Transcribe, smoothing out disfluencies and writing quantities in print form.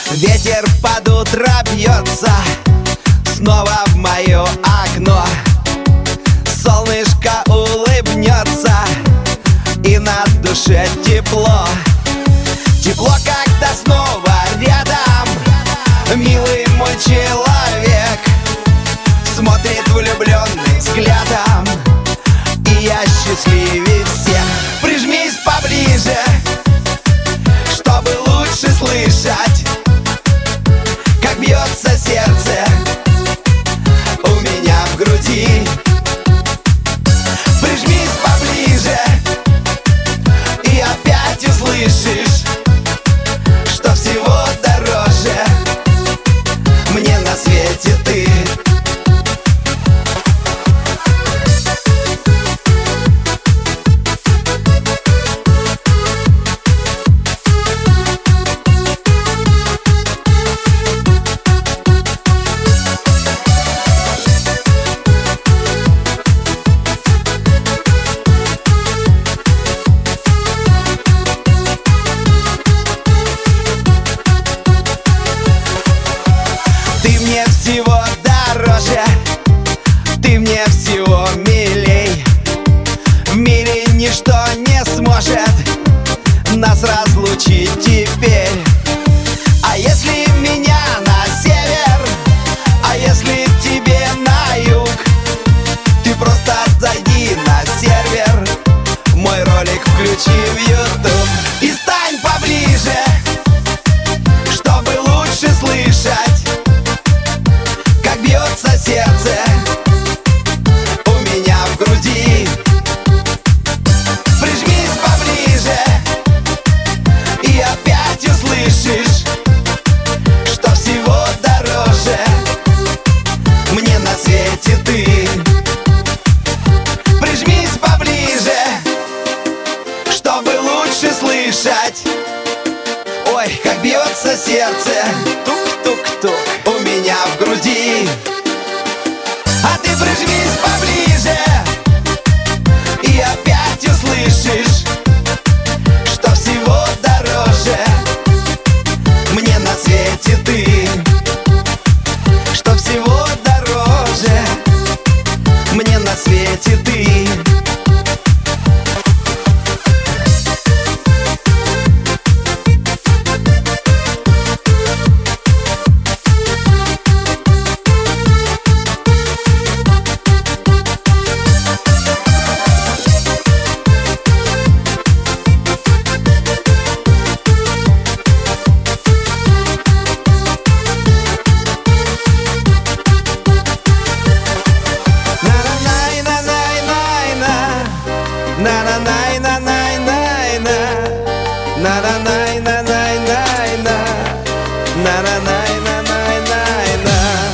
Ветер под утро бьется снова в мое окно. Солнышко улыбнется, и на душе тепло. Тепло, когда снова рядом милый мой человек смотрит влюбленным взглядом, и я счастливее всех. Прижмись поближе, чтобы лучше слышать, как бьется сердце у меня в груди. Прижмись поближе, и опять услышишь, что всего дороже мне на свете ты. Ты мне всего дороже, ты мне всего милей. В мире ничто не сможет нас разлучить теперь. А если меня на север, а если тебе на юг, ты просто зайди на сервер, мой ролик включи в YouTube и стань поближе, чтобы лучше слышать, как бьется сердце у меня в груди. Прижмись поближе, и опять услышишь, что всего дороже мне на свете ты. Прижмись поближе, чтобы лучше слышать, ой, как бьется сердце, тук-тук-тук, у меня в груди. А ты прижмись поближе, и опять услышишь, что всего дороже мне на свете ты. Что всего дороже мне на свете ты. Na na na